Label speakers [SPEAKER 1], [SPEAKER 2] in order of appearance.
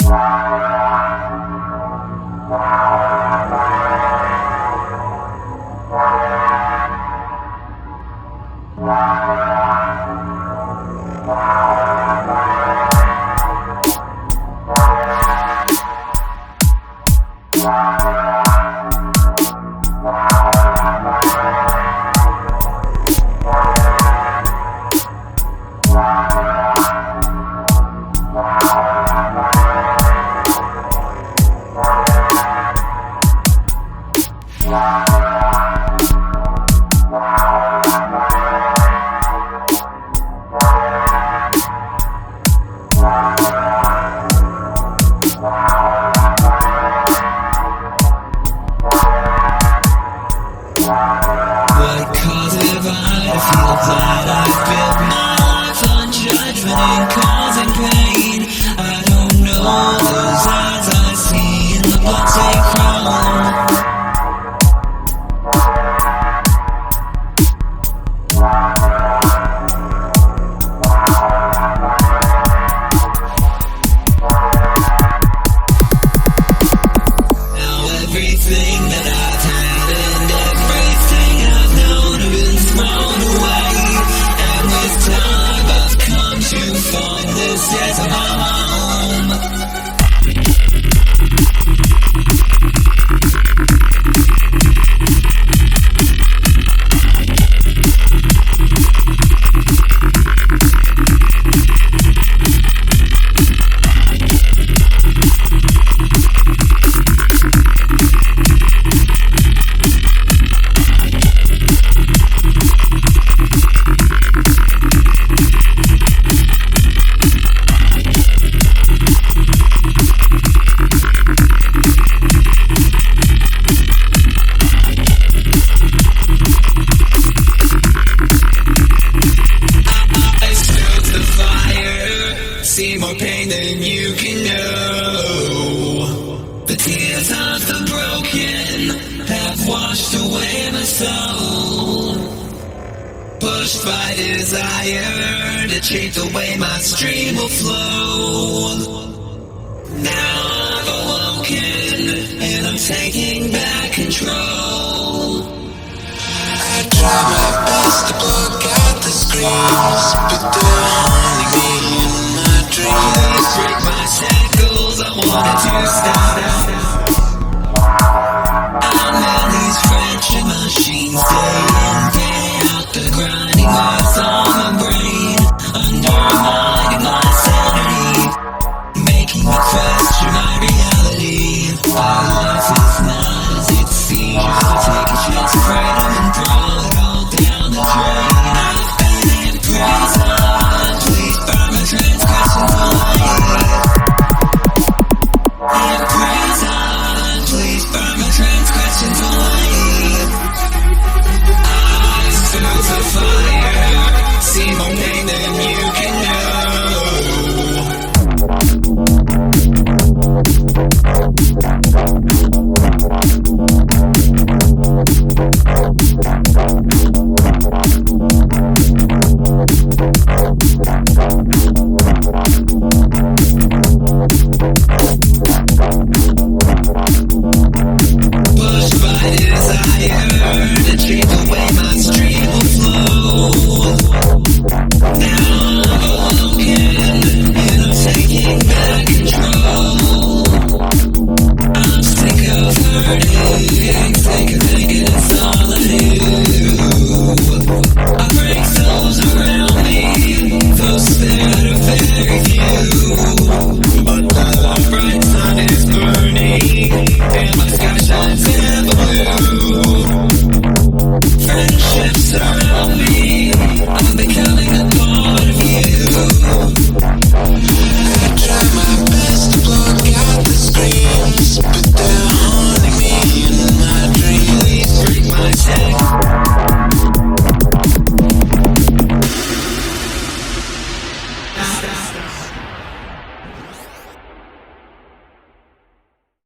[SPEAKER 1] What cause have I to feel that I've built my life on judgment and causing pain? I don't know those eyes I see in the blood they crawl. Now everything that I've had and everything I've known have been thrown away, and with time I've come to find this as my home. See more pain than you can know. The tears of the broken have washed away my soul. Pushed by desire to change the way my stream will flow. Now I've awoken and I'm taking back control. I try my best to block out the screams, but they're haunting me. Please break my shackles, I wanted to stop.